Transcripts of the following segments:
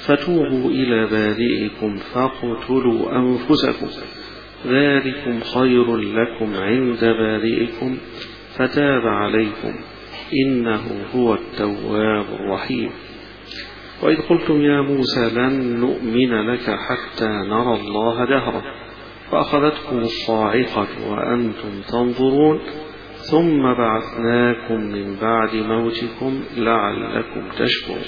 فتوبوا إلى بارئكم فاقتلوا أنفسكم ذلكم خير لكم عند بارئكم فتاب عليكم إنه هو التواب الرحيم. وإذ قلتم يا موسى لن نؤمن لك حتى نرى الله جهرة فأخذتكم الصاعقة وأنتم تنظرون ثم بعثناكم من بعد موتكم لعلكم تشكرون.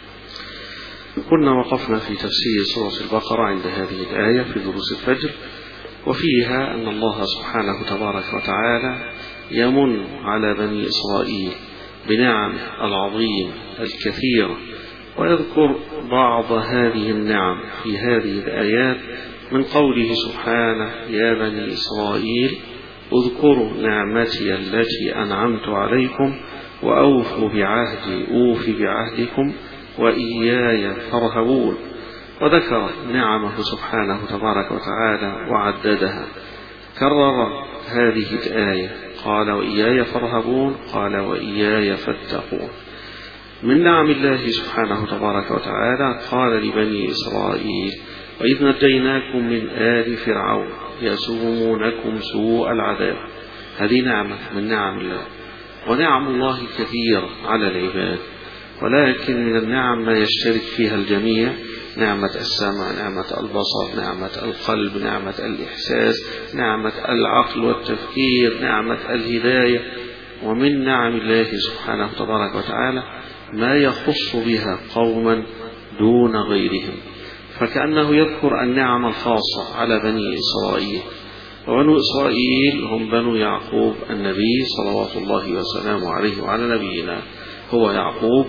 كنا وقفنا في تفسير سورة البقرة عند هذه الآية في دروس الفجر، وفيها أن الله سبحانه تبارك وتعالى يمن على بني إسرائيل بنعم العظيم الكثيرة، ويذكر بعض هذه النعم في هذه الآيات من قوله سبحانه يا بني إسرائيل اذكروا نعمتي التي أنعمت عليكم وأوفوا بعهدي أوف بعهدكم وإياي فارهبون. وذكر نعمه سبحانه تبارك وتعالى وعددها، كرر هذه الآية قال وإياي فارهبون، قال وإياي فاتقون. من نعم الله سبحانه تبارك وتعالى قال لبني إسرائيل وإذ نجيناكم من آل فرعون يسومونكم سوء العذاب. هذه نعمة من نعم الله، ونعم الله كثيرة على العباد، ولكن من النعم ما يشترك فيها الجميع: نعمة السمع، نعمة البصر، نعمة القلب، نعمة الإحساس، نعمة العقل والتفكير، نعمة الهداية. ومن نعم الله سبحانه تبارك وتعالى ما يخص بها قوما دون غيرهم، فكأنه يذكر النعم الخاصة على بني إسرائيل. وبنو إسرائيل هم بنو يعقوب النبي صلوات الله وسلامه عليه وعلى نبينا، هو يعقوب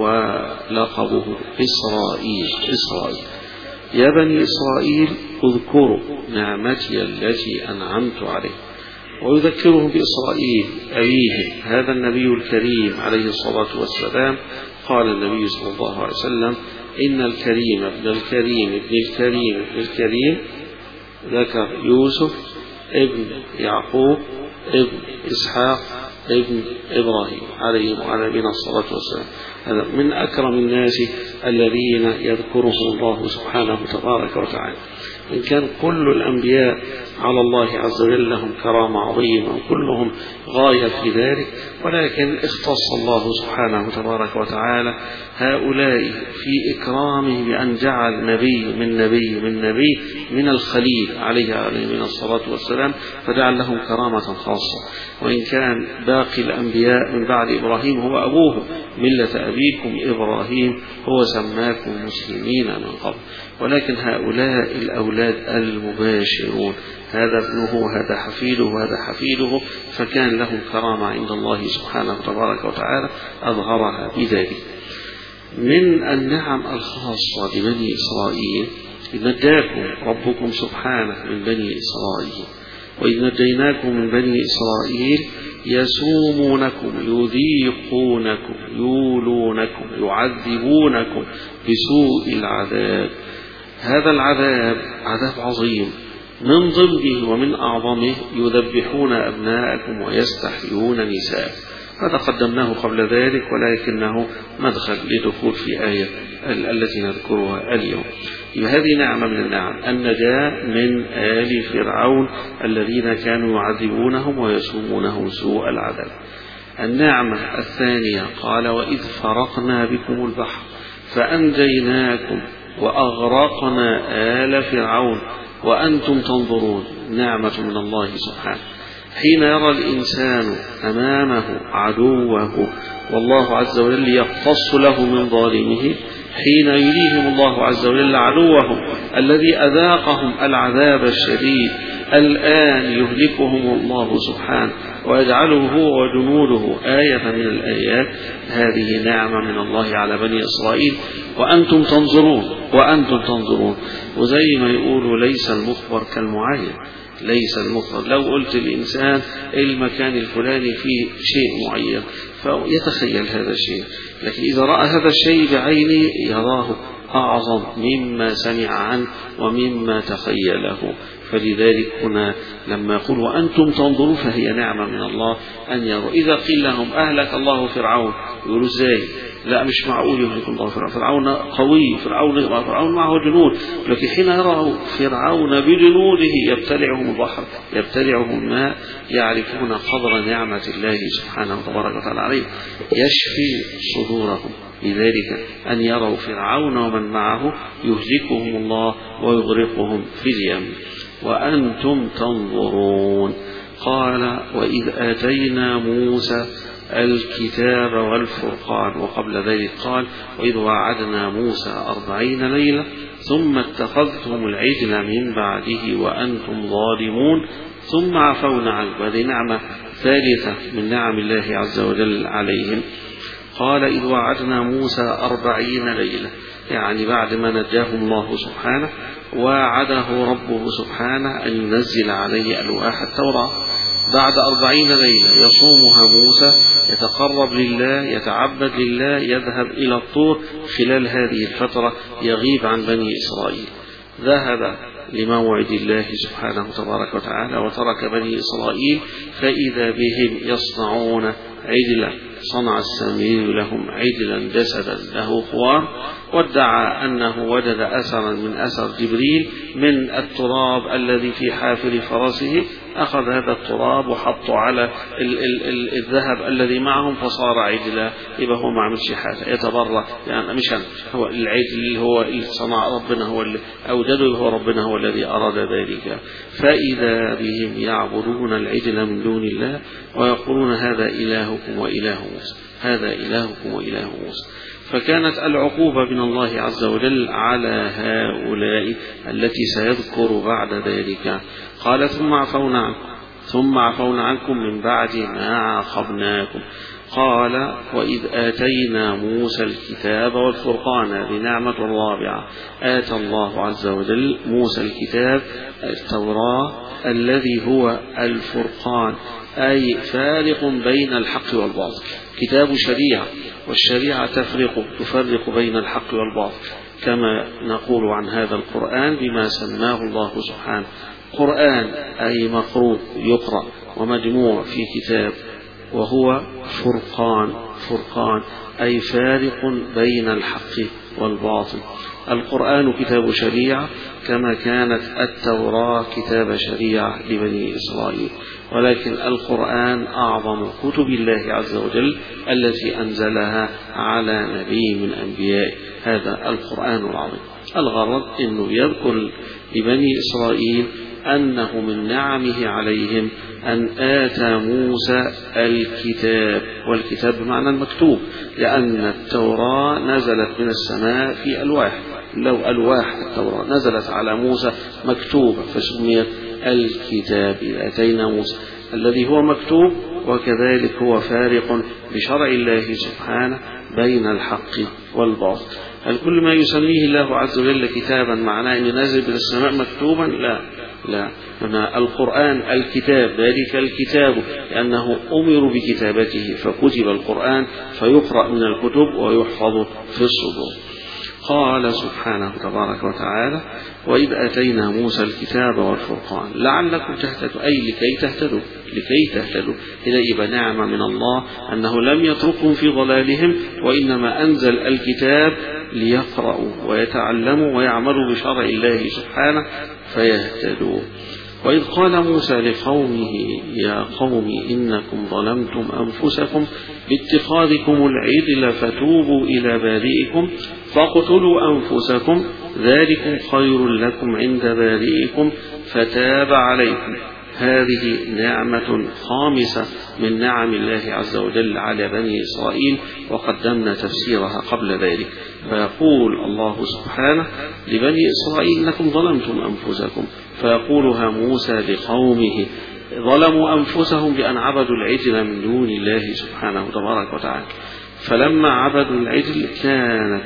ولقبه إسرائيل. يا بني إسرائيل اذكروا نعمتي التي أنعمت عليه، ويذكرهم بإسرائيل أبيهم هذا النبي الكريم عليه الصلاة والسلام. قال النبي صلى الله عليه وسلم إن الكريم ابن الكريم ابن الكريم ابن الكريم، ذكر يوسف ابن يعقوب ابن إسحاق ابن إبراهيم عليه وعلى نبينا الصلاة والسلام. هذا من أكرم الناس الذين يذكرهم الله سبحانه تبارك وتعالى. إن كان كل الأنبياء على الله عز وجل لهم كرامة عظيمة وكلهم غاية في ذلك، ولكن اختص الله سبحانه تبارك وتعالى هؤلاء في إكرامه بأن جعل نبي من الخليل عليه من الصلاة والسلام، فجعل لهم كرامة خاصة. وإن كان باقي الأنبياء من بعد إبراهيم هو أبوه ملة أبيكم إبراهيم هو سماكم مسلمين من قبل، ولكن هؤلاء الأولاد المباشرون، هذا ابنه هذا حفيده هذا حفيده، فكان لهم كرامة عند الله سبحانه تبارك وتعالى أظهرها بذلك. من النعم الخاصة لبني إسرائيل إذ نجاكم ربكم سبحانه من بني إسرائيل، وإذ نجيناكم من بني إسرائيل يسومونكم يذيقونكم يولونكم يعذبونكم بسوء العذاب. هذا العذاب عذاب عظيم، من ضمنه ومن أعظمه يذبحون أبناءكم ويستحيون نساء. هذا قدمناه قبل ذلك، ولكنه مدخل لدخول في آية التي نذكرها اليوم. هذه نعمة من النعم، النجاة من آل فرعون الذين كانوا يعذبونهم ويسومونهم سوء العذاب. النعمة الثانية قال وإذ فرقنا بكم البحر فأنجيناكم وأغرقنا آل فرعون وأنتم تنظرون. نعمة من الله سبحانه. حين يرى الإنسان أمامه عدوه والله عز وجل يقتص له من ظالمه، حين يريهم الله عز وجل عدوهم الذي أذاقهم العذاب الشديد الآن يهلكهم الله سبحانه ويجعله هو وجنوده آية من الآيات. هذه نعمة من الله على بني إسرائيل وأنتم تنظرون. وزي ما يقولوا ليس المخبر كالمعين، ليس المخبر. لو قلت الإنسان المكان الفلاني فيه شيء معين فيتخيل هذا الشيء، لكن إذا رأى هذا الشيء بعينه يراه أعظم مما سمع عنه ومما تخيله. فلذلك هنا لما يقول وأنتم تنظرون فهي نعمة من الله أن يروا. إذا قيل لهم أهلك الله فرعون يقولوا إزاي؟ لا مش معقول يهلك الله فرعون، فرعون قوي، فرعون معه جنود، لكن حين يروا فرعون بجنوده يبتلعهم البحر يبتلعهم الماء يعرفون قدر نعمة الله سبحانه وتبارك وتعالى عليه، يشفي صدورهم لذلك أن يروا فرعون ومن معه يهلكهم الله ويغرقهم في اليم وأنتم تنظرون. قال وإذ آتينا موسى الكتاب والفرقان، وقبل ذلك قال وإذ وعدنا موسى 40 ليلة ثم اتخذتم العجل من بعده وأنتم ظالمون ثم عفونا عنكم. هذه نعمة ثالثة من نعم الله عز وجل عليهم. قال إذ وعدنا موسى 40 ليلة، يعني بعد ما نجاه الله سبحانه وعده ربه سبحانه أن ينزل عليه ألواح التوراة. بعد 40 ليلة يصومها موسى، يتقرب لله، يتعبد لله، يذهب إلى الطور. خلال هذه الفترة يغيب عن بني إسرائيل، ذهب لموعد الله سبحانه تبارك وتعالى وترك بني إسرائيل، فإذا بهم يصنعون عجلا. صنع السامري لهم عجلا جسدا له خوار، وادعى أنه وجد أثرا من أثر جبريل من التراب الذي في حافر فرسه، أخذ هذا التراب وحطه على الذهب الذي معهم فصار عجلا. يبقى هو ما عملش حاجة، يتبرأ يعني مش هو العجل هو اللي صنع ربنا، هو اللي أوجده، هو ربنا هو الذي أراد ذلك. فإذا بهم يعبدون العجل من دون الله ويقولون هذا إلهكم وإله موسى، هذا إلهكم وإله موسى. فكانت العقوبة من الله عز وجل على هؤلاء التي سيذكر بعد ذلك. قال ثم عفونا عنكم من بعد ما عاقبناكم. قال وإذ آتينا موسى الكتاب والفرقان، بنعمة الرابعة. آتى الله عز وجل موسى الكتاب التوراة الذي هو الفرقان، أي فارق بين الحق والباطل. كتاب شريعة، والشريعة تفرق بين الحق والباطل، كما نقول عن هذا القرآن بما سماه الله سبحانه قرآن، أي مقروء يقرأ ومجموع في كتاب، وهو فرقان أي فارق بين الحق والباطل. القرآن كتاب شريعة كما كانت التوراة كتاب شريعة لبني إسرائيل، ولكن القرآن أعظم كتب الله عز وجل التي أنزلها على نبي من أنبياء، هذا القرآن العظيم. الغرض أنه يذكر لبني إسرائيل أنه من نعمه عليهم أن آتى موسى الكتاب، والكتاب بمعنى المكتوب، لأن التوراة نزلت من السماء في ألواح، لو ألواح التوراة نزلت على موسى مكتوبة فسميت الكتاب. آتينا موسى الذي هو مكتوب، وكذلك هو فارق بشرع الله سبحانه بين الحق والباطل. هل كل ما يسميه الله عز وجل كتابا معناه أن نازل من السماء مكتوبا؟ لا، هنا القرآن الكتاب، ذلك الكتاب لأنه أمر بكتابته، فكتب القرآن فيقرأ من الكتب ويحفظ في الصدور. قال سبحانه تبارك وتعالى وإذ آتينا موسى الكتاب والفرقان لعلكم تهتدوا، أي لكي تهتدوا. إذا يبقى نعمة من الله أنه لم يتركهم في ضلالهم، وإنما أنزل الكتاب ليقرأوا ويتعلموا ويعملوا بشرع الله سبحانه فيهتدوا. وإذ قال موسى لقومه يا قوم إنكم ظلمتم أنفسكم باتخاذكم العجل فتوبوا إلى بارئكم فاقتلوا أنفسكم ذلكم خير لكم عند بارئكم فتاب عليكم. هذه نعمة خامسة من نعم الله عز وجل على بني إسرائيل، وقدمنا تفسيرها قبل ذلك. فيقول الله سبحانه لبني إسرائيل إنكم ظلمتم أنفسكم، فيقولها موسى لقومه ظلموا أنفسهم بأن عبدوا العجل من دون الله سبحانه تبارك وتعالى. فلما عبدوا العجل كانت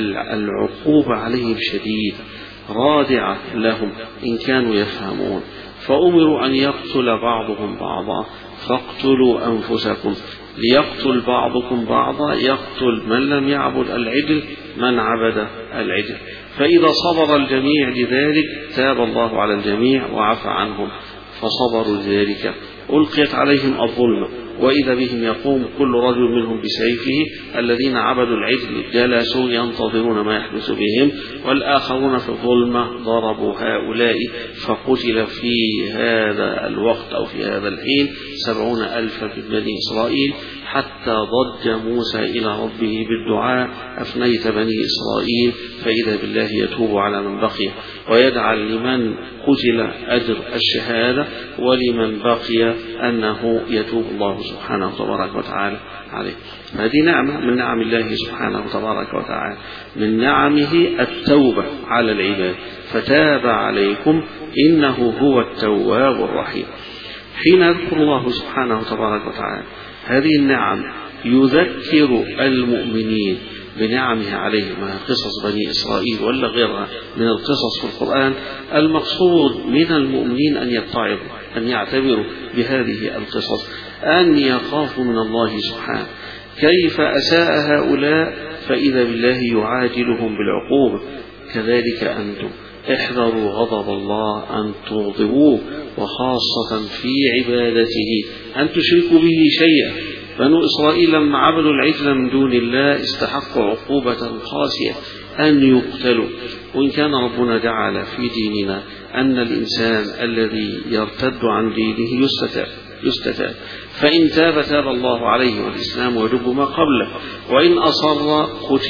العقوبة عليهم شديدة رادعة لهم إن كانوا يفهمون، فأمروا أن يقتل بعضهم بعضا فاقتلوا أنفسكم ليقتل بعضكم بعضا يقتل من لم يعبد العجل من عبد العجل. فإذا صبر الجميع لذلك تاب الله على الجميع وعفى عنهم فصبروا لذلك. ألقيت عليهم الظلمة وإذا بهم يقوم كل رجل منهم بسيفه. الذين عبدوا العجل جلسوا ينتظرون ما يحدث بهم، والآخرون في الظلمة ضربوا هؤلاء فقتل في هذا الوقت أو في هذا الحين 70,000 في بني إسرائيل، حتى ضج موسى إلى ربه بالدعاء: أفنيت بني إسرائيل فإذا بالله يتوب على من بقي ويجعل لمن قتل أجر الشهادة ولمن بقي أنه يتوب الله سبحانه تبارك وتعالى عليه. هذه نعمة من نعم الله سبحانه تبارك وتعالى، من نعمه التوبة على العباد، فتاب عليكم إنه هو التواب الرحيم. حين يذكر الله سبحانه تبارك وتعالى هذه النعم يذكر المؤمنين بنعمه عليهم، قصص بني إسرائيل ولا غيرها من القصص في القرآن. المقصود من المؤمنين أن يتعظوا، أن يعتبروا بهذه القصص، أن يخافوا من الله سبحانه. كيف أساء هؤلاء فإذا بالله يعاجلهم بالعقوبة. كذلك أنتم احذروا غضب الله أن تغضبوه، وخاصة في عبادته أن تشركوا به شيئا. بنو إسرائيل لما عبدوا العجل من دون الله استحقوا عقوبة قاسية أن يقتلوا. وإن كان ربنا جعل في ديننا أن الإنسان الذي يرتد عن دينه يستتاب، فإن تاب تاب الله عليه والإسلام يجب ما قبله، وإن أصر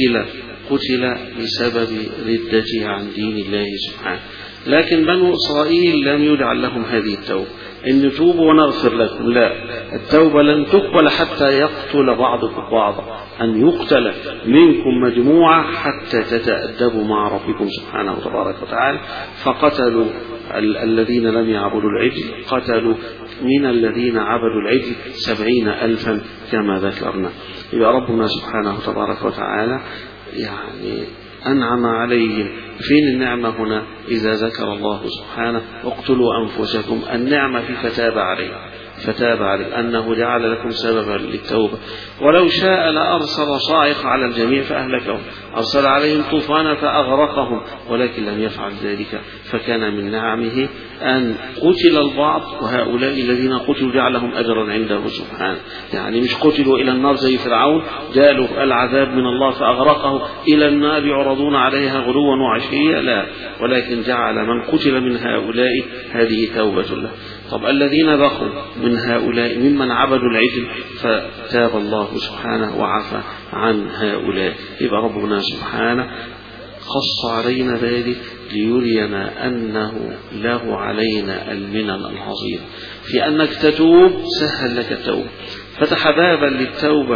قتل بسبب ردته عن دين الله سبحانه. لكن بنو إسرائيل لم يجعل لهم هذه التوبة إن توبوا ونغفر لكم، لا، التوبة لن تقبل حتى يقتل بعضكم بعضا، أن يقتل منكم مجموعة حتى تتأدبوا مع ربكم سبحانه تبارك وتعالى. فقتلوا الذين لم يعبدوا العجل، قتلوا من الذين عبدوا العجل 70,000 كما ذكرنا. يبقى ربنا سبحانه تبارك وتعالى يعني أنعم عليهم. فين النعمة هنا؟ إذا ذكر الله سبحانه اقتلوا أنفسكم، النعمة في فتاب عليه أنه جعل لكم سببا للتوبة. ولو شاء لأرسل صاعقة على الجميع فأهلكهم، أرسل عليهم طوفانا فأغرقهم، ولكن لم يفعل ذلك. فكان من نعمه أن قتل البعض، وهؤلاء الذين قتلوا جعلهم أجرا عنده سبحانه. يعني مش قتلوا إلى النار زي فرعون جاءوا العذاب من الله فأغرقه إلى النار يعرضون عليها غدوا وعشيا، لا، ولكن جعل من قتل من هؤلاء هذه توبة له. طب الذين بقوا من هؤلاء ممن عبدوا العجل فتاب الله سبحانه وعفى عن هؤلاء. يبقى ربنا سبحانه خص علينا ذلك ليرينا أنه له علينا المنن العظيم في أنك تتوب. سهل لك التوبة، فتح بابا للتوبة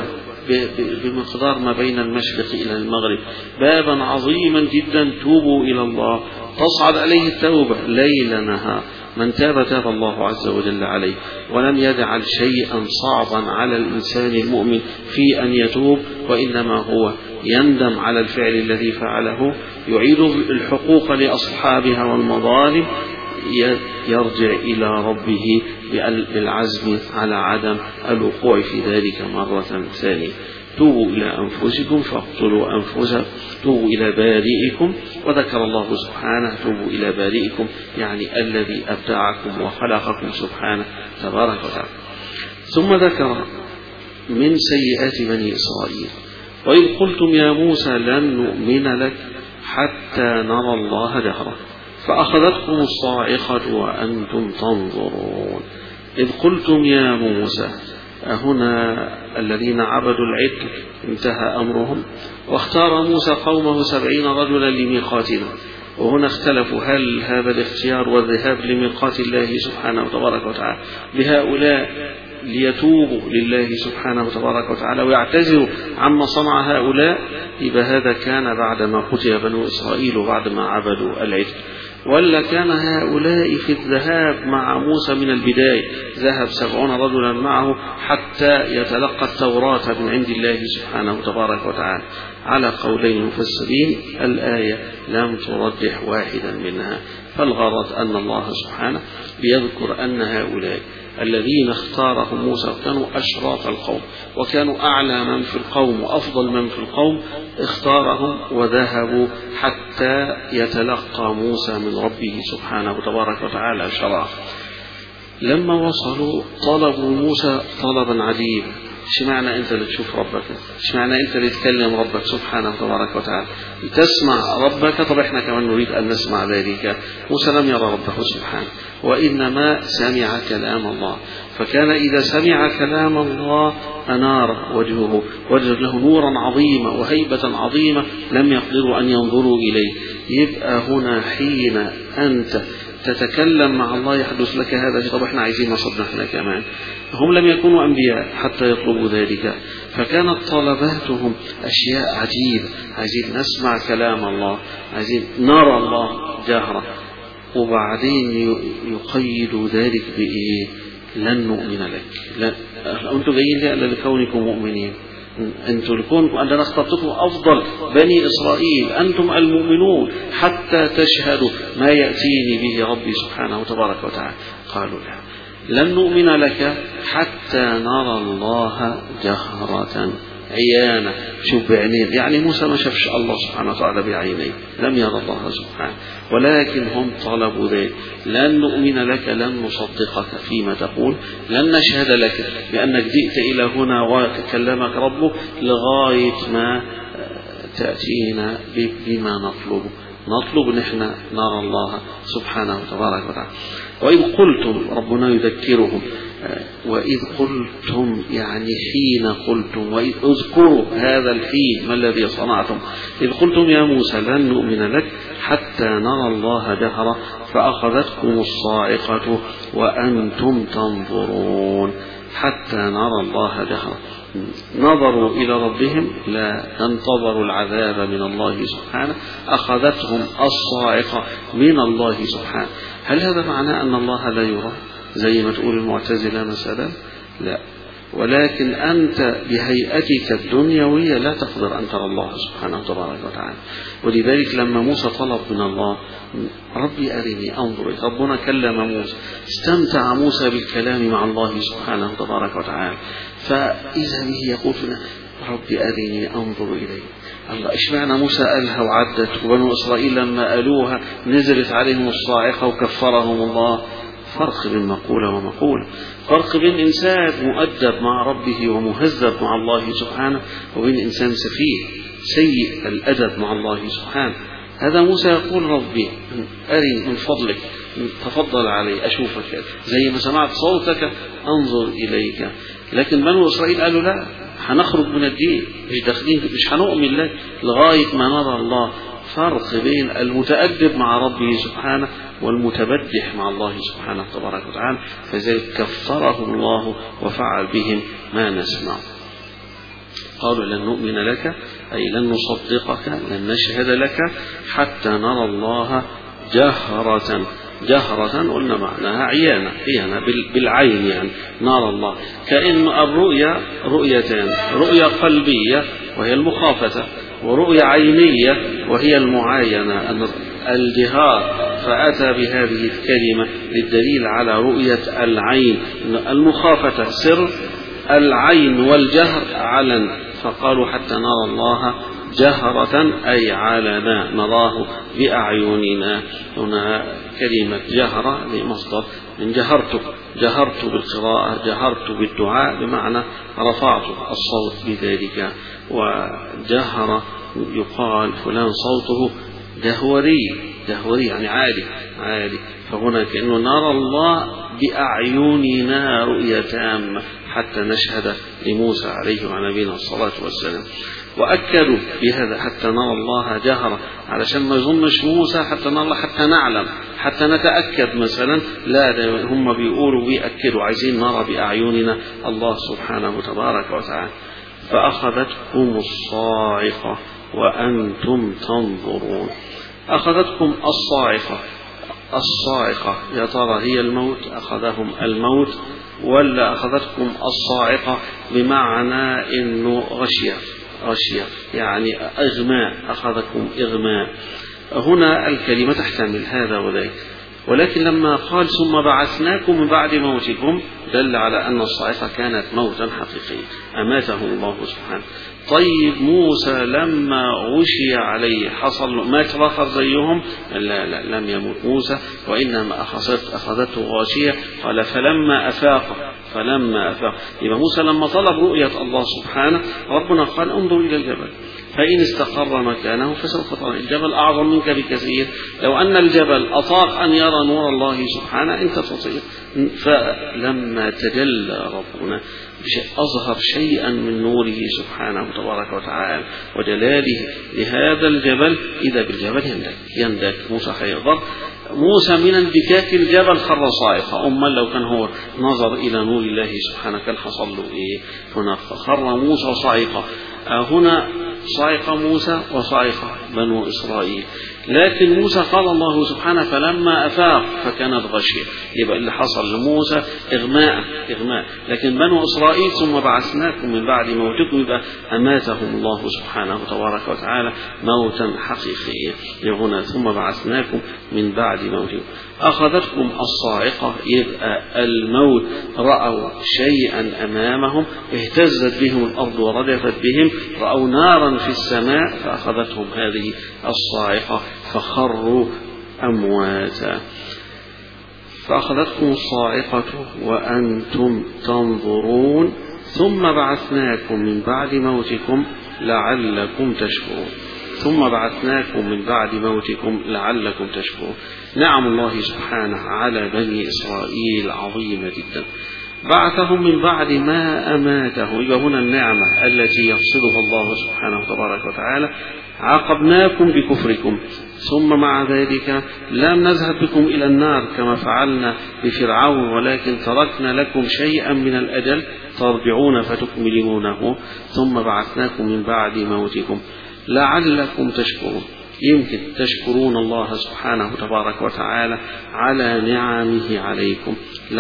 بمقدار ما بين المشرق إلى المغرب، بابا عظيما جدا. توبوا إلى الله تصعد عليه التوبة ليل نهار. من تاب تاب الله عز وجل عليه، ولم يجعل شيئا صعبا على الإنسان المؤمن في أن يتوب، وإنما هو يندم على الفعل الذي فعله، يعيد الحقوق لأصحابها والمظالم، يرجع إلى ربه بالعزم على عدم الوقوع في ذلك مرة ثانية. توبوا إلى أنفسكم فاقتلوا أنفسكم، توبوا إلى بارئكم. وذكر الله سبحانه توبوا إلى بارئكم، يعني الذي أبدعكم وخلقكم سبحانه تبارك وتعالى. ثم ذكر من سيئات بني إسرائيل: وإذ قلتم يا موسى لن نؤمن لك حتى نرى الله جهرة فأخذتكم الصاعقة وأنتم تنظرون. إذ قلتم يا موسى، هنا الذين عبدوا العجل انتهى أمرهم، واختار موسى قومه 70 رجلا لميقاتنا. وهنا اختلفوا هل هذا الاختيار والذهاب لميقات الله سبحانه وتبارك وتعالى بهؤلاء ليتوبوا لله سبحانه وتبارك وتعالى ويعتذروا عما صنع هؤلاء، يبقى هذا كان بعدما قتل بنو إسرائيل وبعدما عبدوا العجل، ولا كان هؤلاء في الذهاب مع موسى من البداية؟ ذهب 70 رجلا معه حتى يتلقى التوراة من عند الله سبحانه وتبارك وتعالى. على قولين مفسرين الآية لم ترجح واحدا منها، فالغرض أن الله سبحانه بيذكر أن هؤلاء الذين اختارهم موسى كانوا أشراف القوم وكانوا أعلى من في القوم وأفضل من في القوم، اختارهم وذهبوا حتى يتلقى موسى من ربه سبحانه تبارك وتعالى الشرف. لما وصلوا طلبوا موسى طلبا عجيبا: اشمعنى انت اللي تشوف ربك؟ اشمعنى انت اللي تكلم ربك سبحانه تبارك وتعالى؟ تسمع ربك؟ طب احنا كمان نريد ان نسمع ذلك. موسى لم يرى ربه سبحانه، وانما سمع كلام الله، فكان اذا سمع كلام الله انار وجهه، وجد له نورا عظيما وهيبة عظيمة لم يقدروا ان ينظروا اليه. يبقى هنا حين انت تتكلم مع الله يحدث لك هذا. طب احنا عايزين نصدق احنا كمان. هم لم يكونوا أنبياء حتى يطلبوا ذلك، فكانت طلباتهم أشياء عجيبة: عايزين نسمع كلام الله، عايزين نرى الله جهرة. وبعدين يقيدوا ذلك بإيه؟ لن نؤمن لك. لا، أنتم جايين لي ألا لكونكم مؤمنين، أنتم لكونكم أننا اخترتكم أفضل بني إسرائيل، أنتم المؤمنون حتى تشهدوا ما يأتيني به ربي سبحانه تبارك وتعالى. قالوا لا، لن نؤمن لك حتى نرى الله جهرة عيانا. شوف بعينين، يعني موسى ما شافش الله سبحانه وتعالى بعينيه، لم يرى الله سبحانه، ولكن هم طلبوا ذلك: لن نؤمن لك، لن نصدقك فيما تقول، لن نشهد لك بأنك جئت إلى هنا وكلمك ربك لغاية ما تأتينا بما نطلب نحن نرى الله سبحانه تبارك وتعالى. وإذ قلتم، ربنا يذكرهم: وإذ قلتم يعني حين قلتم، وإذ اذكروا هذا الحين ما الذي صنعتم. إذ قلتم يا موسى لن نؤمن لك حتى نرى الله جهرة فأخذتكم الصاعقة وأنتم تنظرون. حتى نرى الله جهرة، نظروا إلى ربهم، لا انتظروا العذاب من الله سبحانه، أخذتهم الصاعقة من الله سبحانه. هل هذا معناه أن الله لا يرى زي ما تقول المعتزلة مثلا؟ لا، ولكن أنت بهيئتك الدنيوية لا تقدر أن ترى الله سبحانه تبارك وتعالى. ولذلك لما موسى طلب من الله: ربي أرني أنظر إليك، ربنا كلم موسى، استمتع موسى بالكلام مع الله سبحانه تبارك وتعالى، فإذا به يقول: ربي أرني أنظر إليك. الله، اشمعنى موسى قالها وعدت، وبنو إسرائيل لما قالوها نزلت عليهم الصاعقة وكفرهم الله؟ فرق بين مقولة ومقولة، فرق بين إنسان مؤدب مع ربه ومهذب مع الله سبحانه، وبين إنسان سفيه سيء الأدب مع الله سبحانه. هذا موسى يقول: ربي أرني من فضلك، تفضل علي أشوفك، زي ما سمعت صوتك أنظر إليك. لكن بنو إسرائيل قالوا: لا، هنخرج من الدين، مش داخلين، مش هنؤمن لك لغاية ما نرى الله. فرق بين المتأدب مع ربه سبحانه والمتبدح مع الله سبحانه تبارك وتعالى، فذلك كفرهم الله وفعل بهم ما نسمع. قالوا: لن نؤمن لك، أي لن نصدقك، لن نشهد لك حتى نرى الله جهرة. جهرة قلنا معناها عيانا بالعين، يعني نرى الله. كأن الرؤيا رؤيتان: رؤيا قلبية وهي المخافة، ورؤيا عينية وهي المعاينة، الجهار. فأتى بهذه الكلمة للدليل على رؤية العين. المخافة سر، العين والجهر علن، فقالوا حتى نرى الله جهرة أي علنا، نراه بأعيننا. هنا كلمة جهرة لمصدر من جهرت بالقراءة، جهرت بالدعاء، بمعنى رفعت الصوت بذلك. وجهر يقال فلان صوته جهوري يعني عالي. فهنا كأنه نرى الله بأعيننا رؤية تامة حتى نشهد لموسى عليه وعلى نبينا الصلاة والسلام. وأكدوا بهذا حتى نرى الله جهرة، علشان ما يظنش موسى حتى نرى الله، حتى نعلم، حتى نتأكد مثلا. لا، هم بيأكدوا عايزين نرى بأعيننا الله سبحانه تبارك وتعالى. فأخذتكم الصاعقة وأنتم تنظرون. أخذتكم الصاعقة يا ترى هي الموت؟ أخذهم الموت، ولا أخذتكم الصاعقة بمعنى إنه غشية يعني إغماء؟ أخذكم إغماء. هنا الكلمة تحتمل هذا وذاك، ولكن لما قال ثم بعثناكم من بعد موتكم دل على أن الصاعقة كانت موتا حقيقيا أماته الله سبحانه. طيب موسى لما غشي عليه حصل مات آخر زيهم؟ لا لم يموت موسى، وإنما أخذته غاشية. قال فلما أفاق يبقى موسى لما طلب رؤية الله سبحانه ربنا قال انظر إلى الجبل فإن استقر مكانه فسوف ترى. الجبل أعظم منك بكثير، لو أن الجبل أطاق أن يرى نور الله سبحانه أنت تطيق. فلما تجلى ربنا أظهر شيئا من نوره سبحانه تبارك وتعالى وجلاله لهذا الجبل، إذا بالجبل يندك موسى حيضر. موسى من انبكاك الجبل خر صاعقة. لو كان هو نظر إلى نور الله سبحانه كان حصل له إيه؟ هنا خر موسى صاعقة. هنا صاعقة موسى وصاعقة بنو إسرائيل، لكن موسى قال الله سبحانه فلما أفاق فكانت غشية. يبقى اللي حصل لموسى إغماء، لكن بنو إسرائيل ثم بعثناكم من بعد موتكم يبقى أماتهم الله سبحانه تبارك وتعالى موتا حقيقيا. هنا ثم بعثناكم من بعد موتكم أخذتكم الصاعقة، يبقى الموت رأوا شيئا أمامهم اهتزت بهم الأرض ورجفت بهم، رأوا نارا في السماء فأخذتهم هذه الصاعقة فخروا أمواتا. فأخذتكم الصاعقة وأنتم تنظرون ثم بعثناكم من بعد موتكم لعلكم تشكرون. نعم الله سبحانه على بني إسرائيل عظيمة جدا، بعثهم من بعد ما أماته. يبقى هنا النعمة التي يقصدها الله سبحانه تبارك وتعالى عاقبناكم بكفركم، ثم مع ذلك لم نذهب بكم إلى النار كما فعلنا بفرعون، ولكن تركنا لكم شيئا من الأجل ترجعون فتكملونه، ثم بعثناكم من بعد موتكم لعلكم تشكرون. يمكن تشكرون الله سبحانه تبارك وتعالى على نعمه عليكم،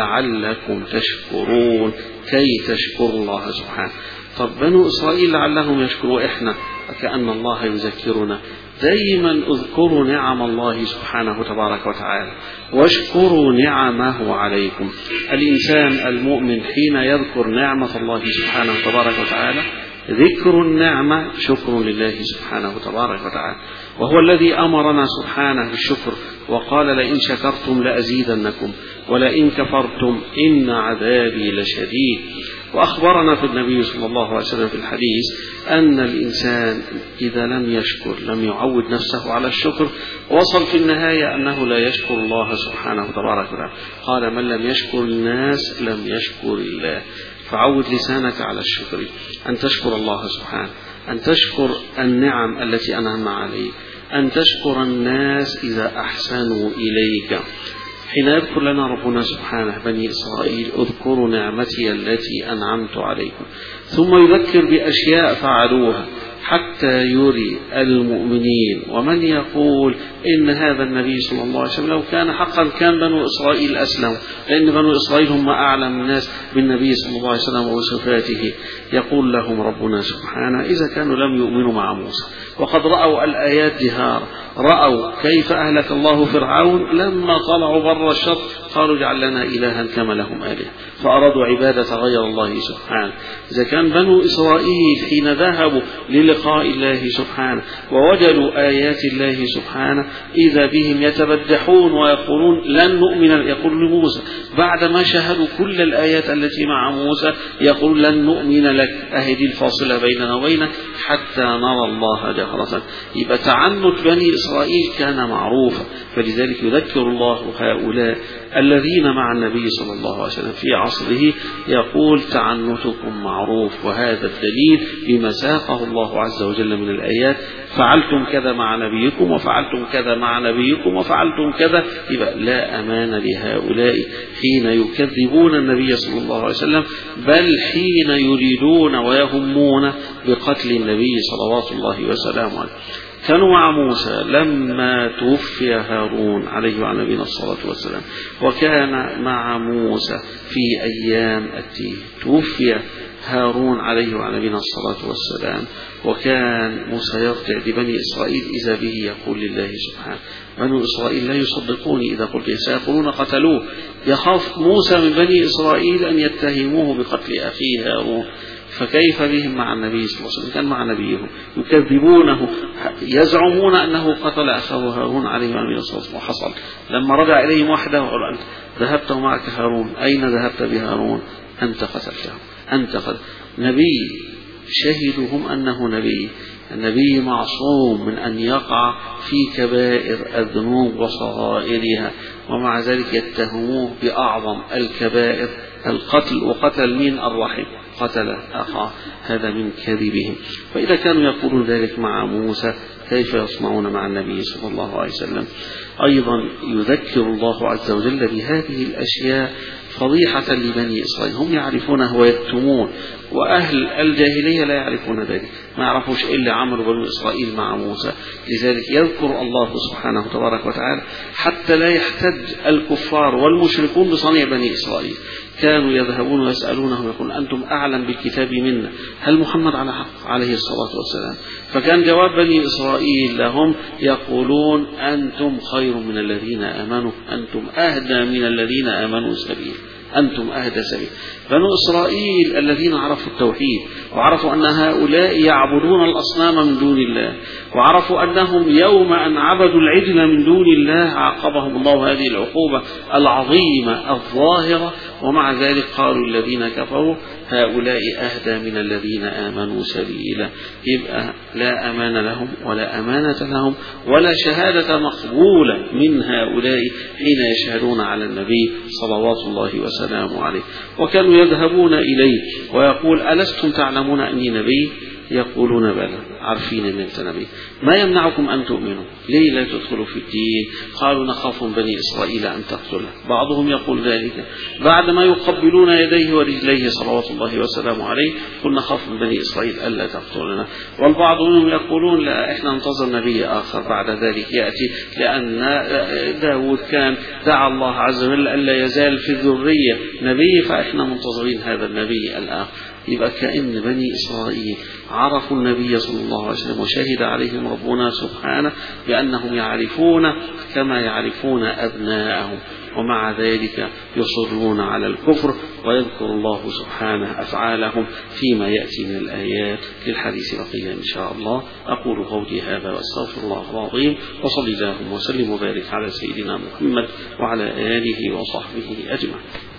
لعلكم تشكرون. كي تشكروا الله سبحانه. طب بنو إسرائيل لعلهم يشكروا، إحنا كأن الله يذكرنا دائما اذكروا نعم الله سبحانه تبارك وتعالى واشكروا نعمه عليكم. الإنسان المؤمن حين يذكر نعمة الله سبحانه تبارك وتعالى ذكر النعمة شكر لله سبحانه تبارك وتعالى، وهو الذي أمرنا سبحانه بالشكر وقال لئن شكرتم لأزيدنكم ولئن كفرتم إن عذابي لشديد. وأخبرنا في النبي صلى الله عليه وسلم في الحديث أن الإنسان إذا لم يشكر لم يعود نفسه على الشكر، وصل في النهاية أنه لا يشكر الله سبحانه تبارك وتعالى. قال من لم يشكر الناس لم يشكر الله. فعود لسانك على الشكر، أن تشكر الله سبحانه، أن تشكر النعم التي أنعم عليك، أن تشكر الناس إذا أحسنوا إليك. حين يذكر لنا ربنا سبحانه بني إسرائيل اذكروا نعمتي التي أنعمت عليكم، ثم يذكر بأشياء فعلوها حتى يري المؤمنين. ومن يقول إن هذا النبي صلى الله عليه وسلم لو كان حقا كان بنو إسرائيل أسلموا، لأن بنو إسرائيل هم أعلم الناس بالنبي صلى الله عليه وسلم وصفاته. يقول لهم ربنا سبحانه إذا كانوا لم يؤمنوا مع موسى وقد رأوا الآيات جهارا، رأوا كيف أهلك الله فرعون لما طلعوا بر الشط قالوا اجعل لنا إلها كما لهم آلهة، فأرادوا عبادة غير الله سبحانه. إذا كان بنو إسرائيل حين ذهبوا للقاء الله سبحانه ووجدوا آيات الله سبحانه إذا بهم يتبدحون ويقولون لن نؤمن، يقول لموسى بعد ما شاهدوا كل الآيات التي مع موسى يقول لن نؤمن لك، أهدي الفاصلة بيننا وبينك حتى نرى الله جهرة. يبقى تعنت بني إسرائيل كان معروفا، فلذلك يذكر الله هؤلاء الذين مع النبي صلى الله عليه وسلم في عصره يقول تعنتكم معروف، وهذا الدليل بما ساقه الله عز وجل من الآيات فعلتم كذا مع نبيكم وفعلتم كذا مع نبيكم وفعلتم كذا. يبقى لا أمان لهؤلاء حين يكذبون النبي صلى الله عليه وسلم، بل حين يريدون ويهمون بقتل النبي صلوات الله وسلامه عليه. كانوا مع موسى لما توفي هارون عليه وعلى نبينا الصلاة والسلام، وكان مع موسى في أيام التيه. توفي هارون عليه وعلى نبينا الصلاة والسلام، وكان موسى يرجع لبني إسرائيل إذا به يقول لله سبحانه: بنو إسرائيل لا يصدقوني إذا قلت سيقولون قتلوه. يخاف موسى من بني إسرائيل أن يتهموه بقتل أخيه هارون، فكيف بهم مع النبي صلى الله عليه وسلم؟ كان مع نبيهم يكذبونه، يزعمون أنه قتل أخاه هارون عليه وعلى الصلاة والسلام. وحصل لما رجع إليهم وحده وقال: ذهبت معك هارون، أين ذهبت بهارون؟ أنت قتلته، أنت قتل نبي. شهدوا هم أنه نبي. النبي معصوم من أن يقع في كبائر الذنوب وصغائرها، ومع ذلك يتهموه بأعظم الكبائر، القتل. وقتل من الرحم، قتل أخاه، هذا من كذبهم. فإذا كانوا يقولون ذلك مع موسى، كيف يصنعون مع النبي صلى الله عليه وسلم؟ أيضا يذكر الله عز وجل بهذه الأشياء فضيحة لبني إسرائيل. هم يعرفونه ويكتمون، وأهل الجاهلية لا يعرفون ذلك، ما يعرفوش إلا عمل بني إسرائيل مع موسى. لذلك يذكر الله سبحانه تبارك وتعالى حتى لا يحتج الكفار والمشركون بصنيع بني إسرائيل. كانوا يذهبون ويسألونه يقول: أنتم أعلم بالكتاب منا، هل محمد على حق عليه الصلاة والسلام؟ فكان جواب بني إسرائيل لهم يقولون: أنتم خير من الذين آمنوا، أنتم أهدى من الذين آمنوا سبيل، أنتم أهدى سبيل. بنو إسرائيل الذين عرفوا التوحيد، وعرفوا أن هؤلاء يعبدون الأصنام من دون الله، وعرفوا أنهم يوم أن عبدوا العجل من دون الله عاقبهم الله هذه العقوبة العظيمة الظاهرة، ومع ذلك قالوا الذين كفروا: هؤلاء أهدى من الذين آمنوا سبيلا. يبقى لا أمان لهم ولا أمانة لهم ولا شهادة مقبولة من هؤلاء حين يشهدون على النبي صلوات الله وسلامه عليه. وكانوا يذهبون إليه ويقول: ألستم تعلمون أني نبي؟ يقولون: بلى، عارفين أن أنت نبي. ما يمنعكم أن تؤمنوا؟ ليه لا تدخلوا في الدين؟ قالوا: نخاف من بني إسرائيل أن تقتله. بعضهم يقول ذلك بعدما يقبلون يديه ورجليه صلوات الله وسلامه عليه، قل: نخاف من بني إسرائيل ألا تقتلنا. والبعض منهم يقولون: لا، إحنا ننتظر نبي آخر بعد ذلك يأتي، لأن داود كان دعا الله عز وجل ألا يزال في الذرية نبي، فإحنا منتظرين هذا النبي الآخر. يبقى كأن بني إسرائيل عرفوا النبي صلى الله عليه وسلم، وشهد عليهم ربنا سبحانه بأنهم يعرفون كما يعرفون أبناءهم، ومع ذلك يصرون على الكفر. ويذكر الله سبحانه أفعالهم فيما يأتي من الآيات. للحديث بقية إن شاء الله. أقول قولي هذا وأستغفر الله العظيم، وصلى اللهم وسلم وبارك على سيدنا محمد وعلى آله وصحبه أجمعين.